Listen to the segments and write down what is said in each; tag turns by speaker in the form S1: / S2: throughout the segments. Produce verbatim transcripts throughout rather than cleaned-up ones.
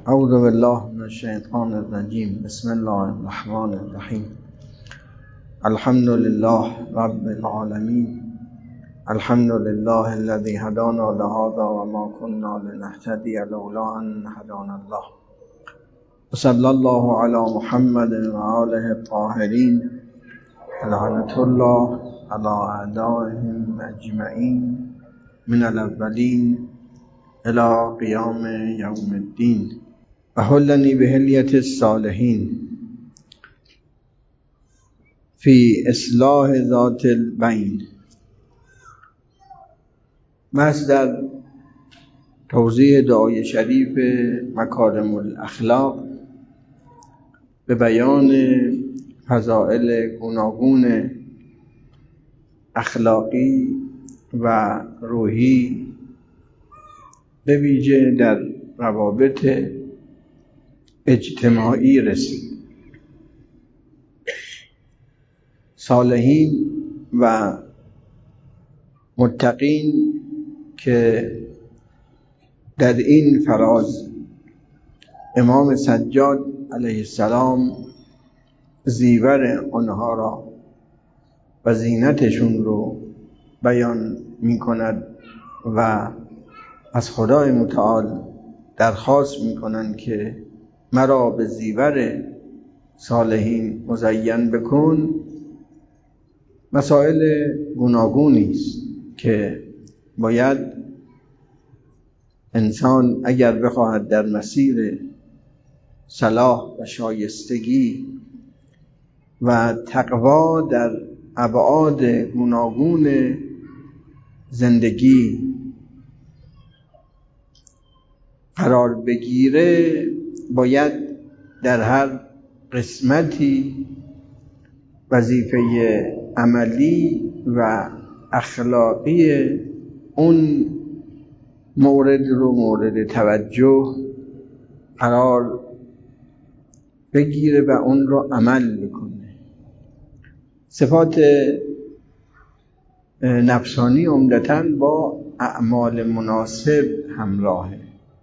S1: اعوذ بالله من الشیطان الرجیم. بسم الله الرحمن الرحیم. الحمد لله رب العالمین. الحمد لله الذي هدانا لهذا وما كنا لنهتدي لولا ان هدانا الله. وصلى الله على محمد وآله الطاهرين. لعنة الله على أعدائهم أجمعين من الأولين إلى قيام يوم الدين. وحلني بحلية الصالحين في إصلاح ذات البين. مصدر توضیح دعای شریف مکارم الاخلاق به بیان فضائل گوناگون اخلاقی و روحی به ویژه در روابط اجتماعی رسید. صالحین و متقین که در این فراز امام سجاد علیه السلام زیور آنها را و زینتشون رو بیان می کند و از خدای متعال درخواست می کنند که مرا به زیور صالحین مزین بکن. مسائل گوناگونی است که باید انسان اگر بخواهد در مسیر صلاح و شایستگی و تقوا در ابعاد گوناگون زندگی قرار بگیره، باید در هر قسمتی وظیفه عملی و اخلاقی اون مورد رو مورد توجه قرار بگیره و اون رو عمل بکنه. صفات نفسانی عمدتاً با اعمال مناسب همراهه.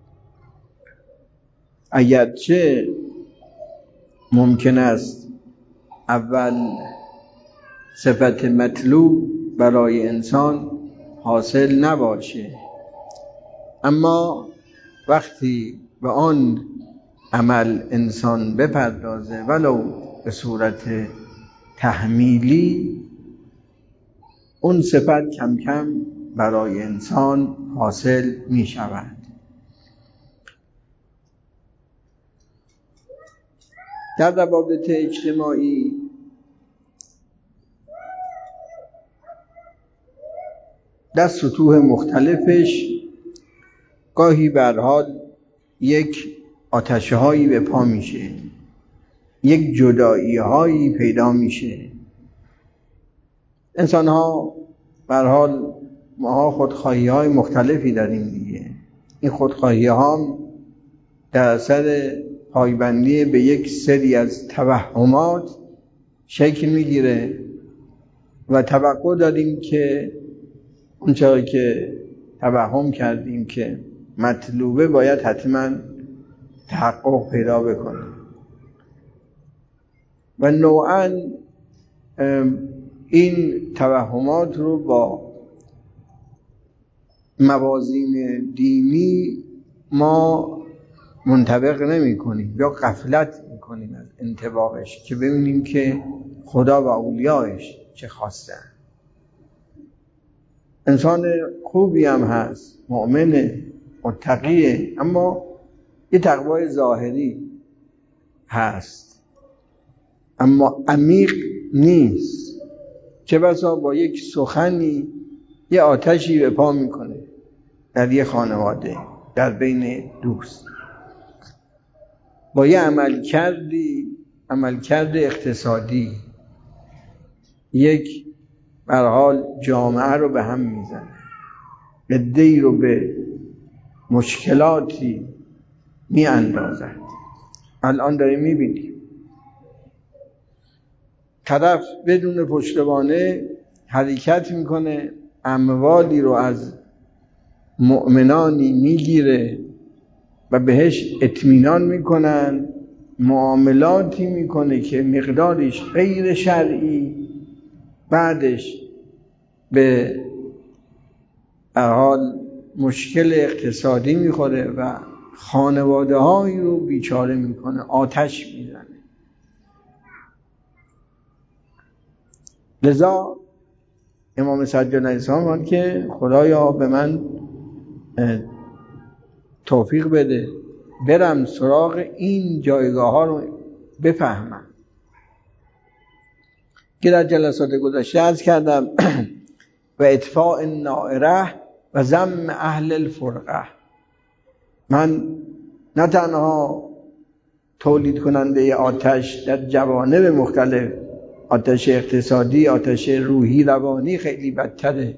S1: اگرچه ممکن است اول صفت مطلوب برای انسان حاصل نباشه، اما وقتی به آن عمل انسان بپردازه ولو به صورت تحمیلی، اون صفت کم کم برای انسان حاصل می شود. در روابط اجتماعی در سطوح مختلفش گاهی به هر حال یک آتشه هایی به پا میشه، یک جدایی هایی پیدا میشه. انسان ها به هر حال ما خودخواهی های مختلفی داریم دیگه. این خودخواهی ها در اثر پایبندی به یک سری از توهمات شکل میگیره و توقع داریم که اون چیزی که توهم کردیم که مطلوبه باید حتما تحقق پیدا بکنه و نوعاً این توهمات رو با موازین دینی ما منطبق نمی کنیم یا غفلت می کنیم از انطباقش که ببینیم که خدا و اولیاءش چه خواستن. انسان خوبی هم هست، مؤمنه، متقیه، اما یه تقوای ظاهری هست اما عمیق نیست. چه بسا با یک سخنی یه آتشی به پا میکنه در یه خانواده، در بین دوست، با یه عمل کردی عمل کرده اقتصادی یک به هر حال جامعه رو به هم میزنه، عده‌ای رو به مشکلاتی می اندازد. الان داریم میبینیم طرف بدون پشتوانه حرکت میکنه، اموالی رو از مؤمنانی میگیره و بهش اطمینان میکنن، معاملاتی میکنه که مقدارش غیر شرعی، بعدش به هر حال مشکل اقتصادی میخوره و خانواده هایی رو بیچاره میکنه، آتش میزنه. لذا امام سجاد علیه السلام فرمود که خدایا به من توفیق بده برم سراغ این جایگاه ها رو بفهمم. که در جلسات گذشته عرض کردم و اطفاء النائره و ذم اهل الفرقه، من نه تنها تولید کننده آتش در جوانب مختلف، آتش اقتصادی، آتش روحی، روانی خیلی بدتره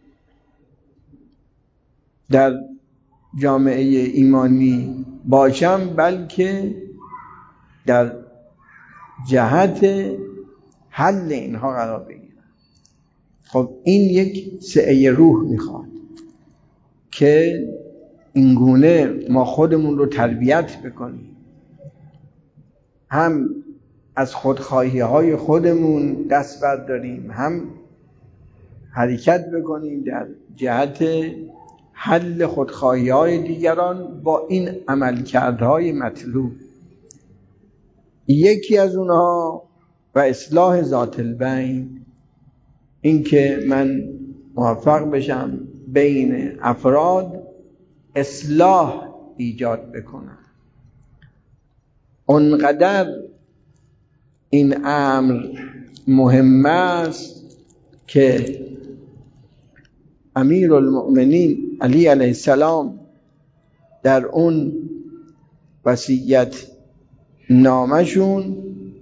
S1: در جامعه ایمانی باشم، بلکه در جهت حل اینها قرار بگیرم. خب این یک سعی روح میخواد که اینگونه ما خودمون رو تربیت بکنیم، هم از خودخواهی های خودمون دست برداریم، هم حرکت بکنیم در جهت حل خودخواهی های دیگران با این عملکردهای مطلوب. یکی از اونها و اصلاح ذات البین، این که من موفق بشم بین افراد اصلاح ایجاد بکنم. اونقدر این امر مهم است که امیر المؤمنین علی علیه السلام در اون وصیت نامشون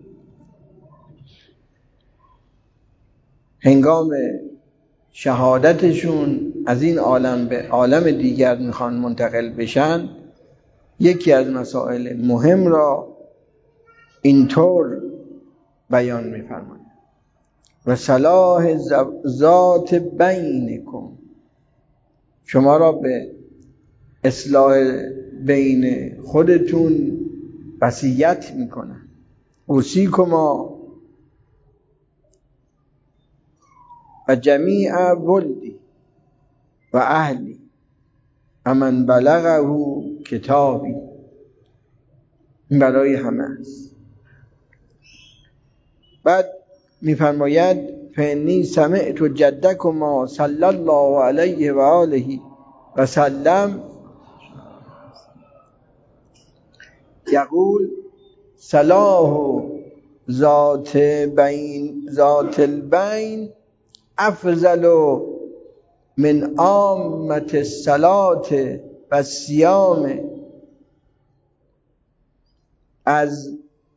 S1: هنگام شهادتشون از این عالم به عالم دیگر میخوان منتقل بشن، یکی از مسائل مهم را اینطور بیان میفرمایند: و صلاح ذات بینکم، شما را به اصلاح بین خودتون وصیت میکنم. اوصیکما و جمیع ولدی و اهلی امن بلغه کتابی. این برای همه است. بعد میفرماید فانی سمعت جدکما صلی الله علیه و آله و سلم یقول صلاح ذات بین ذات البین افضل من عامة الصلاة و الصیام. از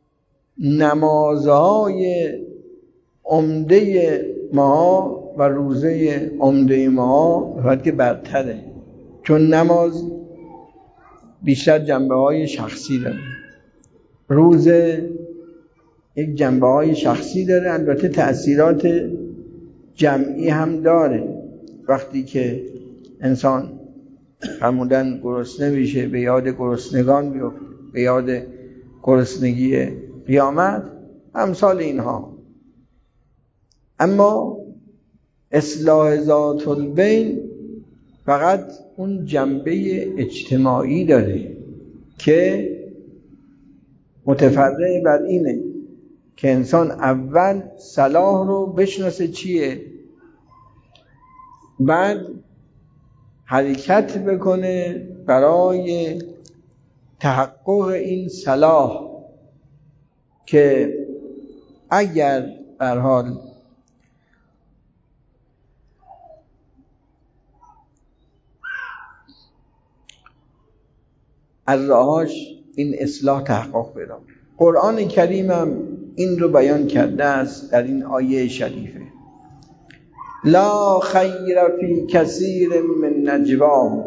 S1: نمازهای عمده ما و روزه عمده ما وقتی برتره، چون نماز بیشتر جنبه های شخصی داره، روزه یک جنبه های شخصی داره، البته تأثیرات جمعی هم داره. وقتی که انسان فرمودن گرسنه میشه به یاد گرسنگان بیفته، به یاد گرسنگی قیامت، امثال اینها. اما اصلاح ذات البین فقط اون جنبه اجتماعی داره که متفرع بر اینه که انسان اول صلاح رو بشناسه چیه، بعد حرکت بکنه برای تحقق این صلاح، که اگر به هر حال از راهاش این اصلاح تحقق پیدا. قرآن کریم هم این رو بیان کرده است در این آیه شریفه: لا خیر فی کثیر من نجواهم.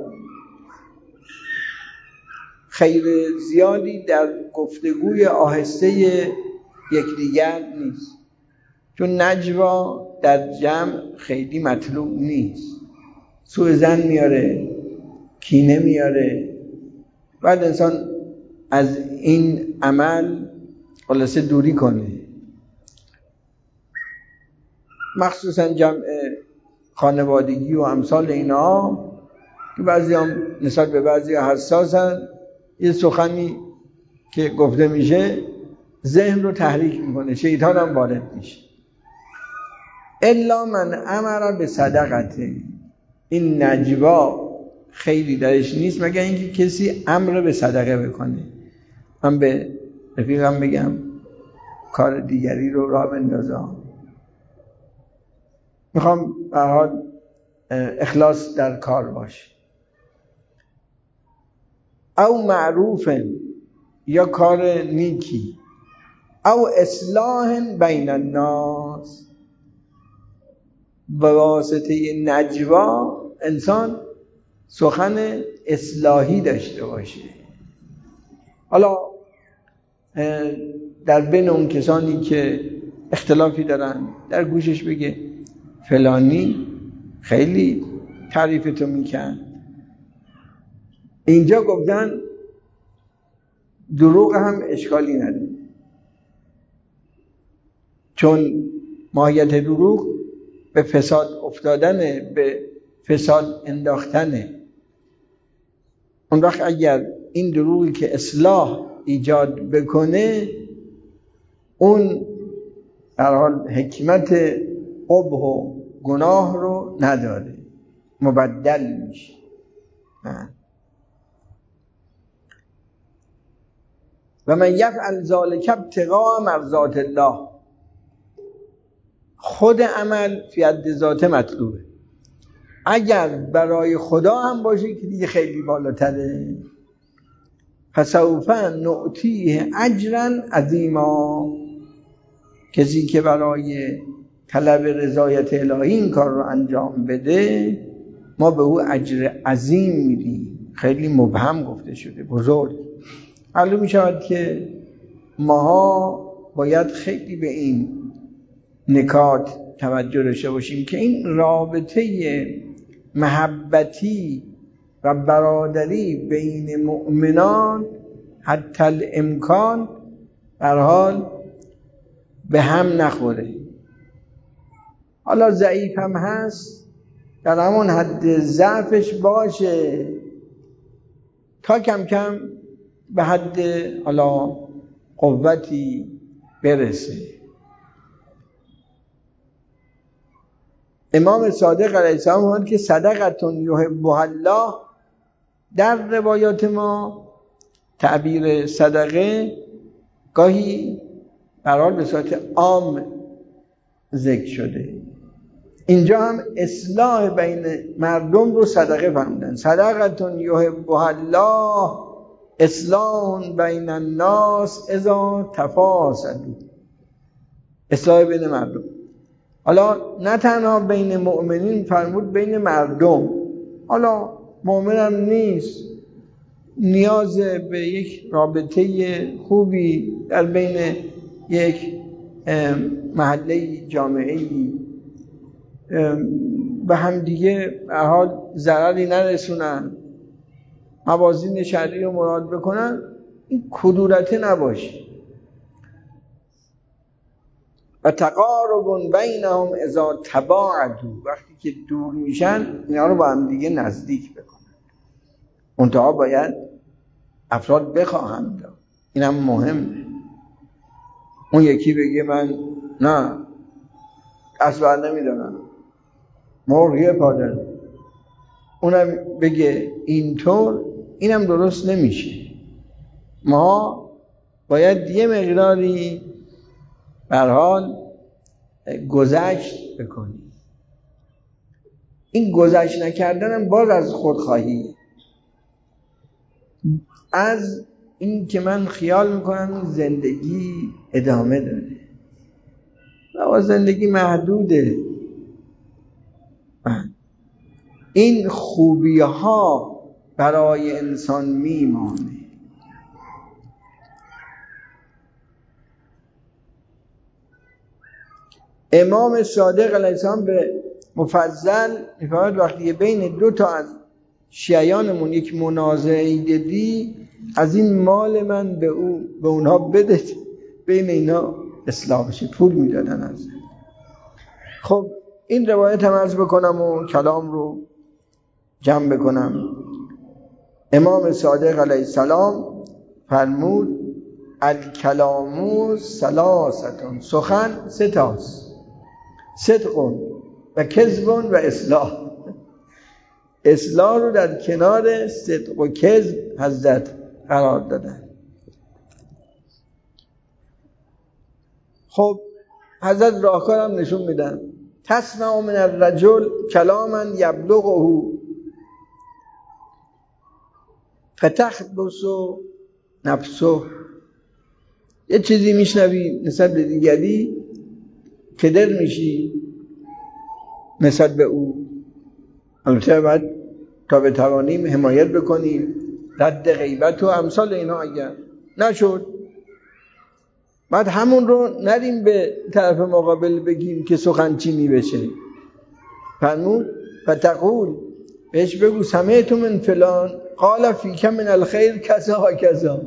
S1: خیر زیادی در گفتگوی آهسته یکدیگر نیست، چون نجوا در جمع خیلی مطلوب نیست، سوء ظن میاره، کینه میاره بعد انسان از این عمل خلاصه دوری کنه، مخصوصا جمع خانوادگی و امثال اینا که بعضی هم نسبت به بعضی ها حساسن. یه سخنی که گفته میشه ذهن رو تحریک میکنه، شیطان هم وارد میشه. الا من امر به صدقته، این نجوا خیلی درش نیست مگر اینکه کسی امر به صدقه بکنه. من به رفیقم بگم کار دیگری رو راه بندازم، میخوام به هر حال اخلاص در کار باشه. او معروف، یا کار نیکی، او اصلاح بین الناس، به واسطه نجوا انسان سخن اصلاحی داشته باشه. حالا در بین اون کسانی که اختلافی دارن در گوشش بگه فلانی خیلی تعریفتو میکن. اینجا گفتن دروغ هم اشکالی نداره، چون ماهیت دروغ به فساد افتادنه، به فساد انداختنه. اون وقت اگر این دروغی که اصلاح ایجاد بکنه، اون در حال حکمت قبح و گناه رو نداره، مبدل میشه. و من یفعل ذلک ابتغاء مرضات الله، خود عمل فی حد ذات مطلوبه. اگر برای خدا هم باشه که دیگه خیلی بالاتره. فسوف نؤتیه اجرا عظیما، کسی که برای طلب رضایت الهی این کار رو انجام بده ما به او اجر عظیم میدیم. خیلی مبهم گفته شده، بزرگ. معلوم می شود که ماها باید خیلی به این نکات توجه داشته باشیم که این رابطه محبتی و برادری بین مؤمنان حتی الامکان در حال به هم نخوره. حالا ضعیف هم هست، در همون حد ضعفش باشه تا کم کم به حد حالا قوتی برسه. امام صادق علیه السلام فرمود که صدقتون یحبها الله، در روایات ما تعبیر صدقه گاهی برحال به صورت عام ذکر شده. اینجا هم اصلاح بین مردم رو صدقه فرمودن. صدقتون یحبها الله اصلاح بین الناس اذا تفاسدوا، اصلاح بین مردم. حالا نه تنها بین مؤمنین فرمود، بین مردم. حالا مؤمن هم نیست، نیاز به یک رابطه خوبی در بین یک محله جامعه‌ای به هم دیگه به حال ضرری نرسونن، موازین شرعی رو مراد بکنن، این کدورته نباشه. و تقارب بینهم اذا تباعدوا، وقتی که دور میشن اینا رو با هم دیگه نزدیک بکنن. منتها باید افراد بخواهند، اینم مهمه. اون یکی بگه من نه اصلا نمیدونم مرغی پادر، اونم بگه اینطور، اینم درست نمیشه. ما باید یه مقداری به هر حال گذشت بکنیم. این گذشت نکردن هم باز از خودخواهی، از این که من خیال میکنم زندگی ادامه داره و زندگی محدوده. این خوبی ها برای انسان میمانه. امام صادق علیه السلام به مفضل میفرماید وقتی بین دو تا از شیعیانمون یک منازعه‌ای دیدی، از این مال من به او به اونها بده، بین اینا اصلاح بشه. پول میدادن از. خب این روایت هم عرض بکنم و کلام رو جمع بکنم. امام صادق علیه السلام فرمود الکلام ثلاثه، سخن سه تاست، صدق و کذب و اصلاح. اصلاح رو در کنار صدق و کذب حضرت قرار دادن. خب حضرت راهکار هم نشون میدن. تسمع من الرجل کلاما یبلغه فتخبث نفسه. یه چیزی میشنوی نسبت به دیگری کدر میشی نسبت به او. البته باید تا بتوانیم حمایت بکنیم، رد غیبت و امثال اینا. اگر نشد بعد همون رو نریم به طرف مقابل بگیم که سخنچینی بشه. فرمود فتقول، بهش بگو سمعت من فلان قال فیک من الخیر کذا و کذا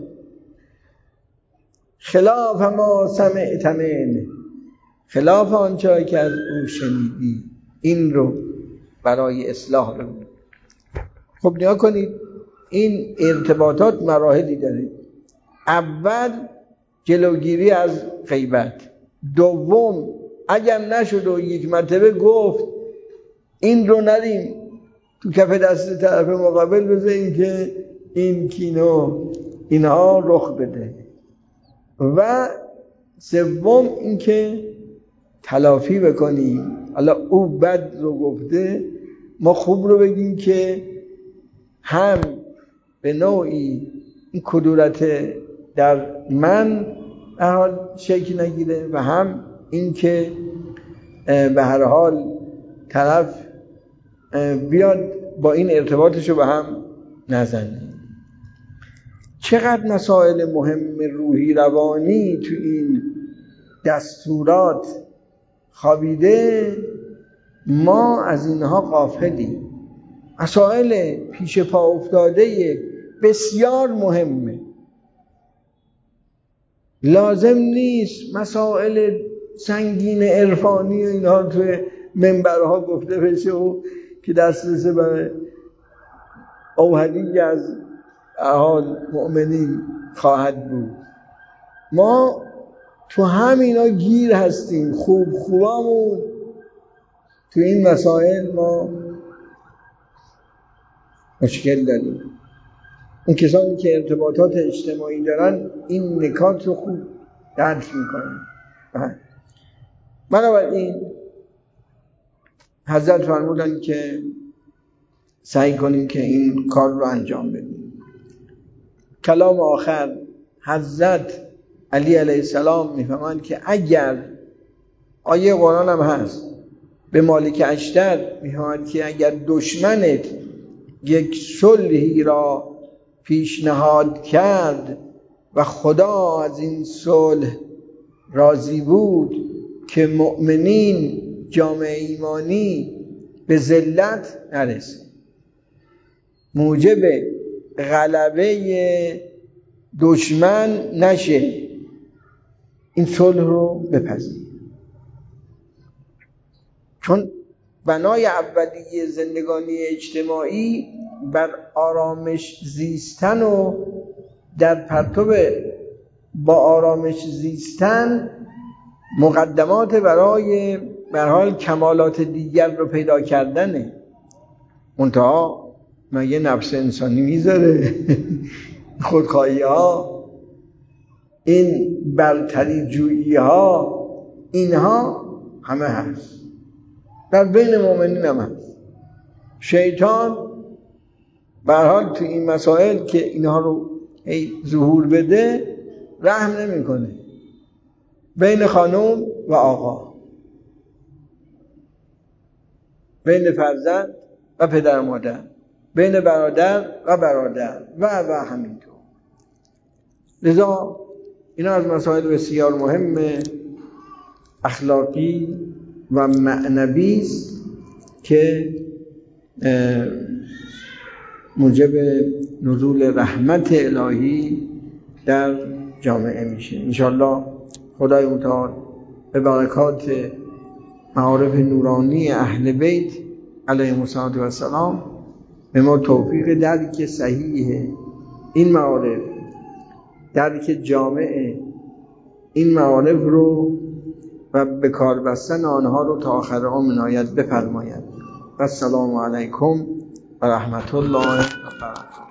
S1: خلاف ما سمعت من، خلاف آنچه که از او شنیدی. این رو برای اصلاح بگو. خب نیا کنید این ارتباطات مراحلی داره. اول جلوگیری از غیبت. دوم اگر نشد و یک مرتبه گفت، این رو نریم تو کف دست طرف مقابل بذاریم که این کینو اینها رخ بده. و سوم این که تلافی بکنیم. حالا او بد رو گفته، ما خوب رو بگیم که هم به نوعی این کدورت در من به حال شکل نگیره و هم این که به هر حال طرف بیاد با این ارتباطشو به هم نزنه. چقدر مسائل مهم روحی روانی تو این دستورات خوابیده، ما از اینها غافلیم. مسائل پیش پا افتاده بسیار مهمه. لازم نیست مسائل سنگین عرفانی و اینها توی منبرها گفته بشه و که دسترس برای اوهدی از اهال مؤمنین خواهد بود. ما تو همینا گیر هستیم. خوب خوبامون تو این مسائل ما مشکل داریم. اون کسانی که ارتباطات اجتماعی دارن این نکات رو خوب درک میکنن. بنابراین حضرت فرمودن که سعی کنیم که این کار رو انجام بدیم. کلام آخر حضرت علی علیه السلام میفهمند که اگر آیه قرآن هم هست به مالک اشتر میفهمند که اگر دشمنت یک صلحی را پیشنهاد کرد و خدا از این صلح راضی بود که مؤمنین جامعه ایمانی به ذلت نرسه، موجب غلبه دشمن نشه، این صلح رو بپذیر. چون بنای اولیه زندگانی اجتماعی بر آرامش زیستن و در پرتو با آرامش زیستن مقدمات برای به هر حال کمالات دیگر رو پیدا کردنه. منتها مگه نفس انسانی میذاره؟ خودخواهی ها، این برتری جویی ها، اینها همه هست، در بین مؤمنین هم هست. شیطان به هر حال تو این مسائل که اینها رو ظهور بده رحم نمیکنه. بین خانم و آقا، بین فرزند و پدر و مادر، بین برادر و برادر و و همینطور. لذا اینا از مسائل بسیار مهم اخلاقی و معنوی است که موجب نزول رحمت الهی در جامعه میشه. انشالله خدای متعال به برکات معارف نورانی اهل بیت علیهم السلام به ما توفیق درک صحیح این معارف، درک جامع این معارف رو و به کار بستن آنها رو تا آخر عمر عنایت بفرماید. و السلام علیکم و رحمت الله و برکاته.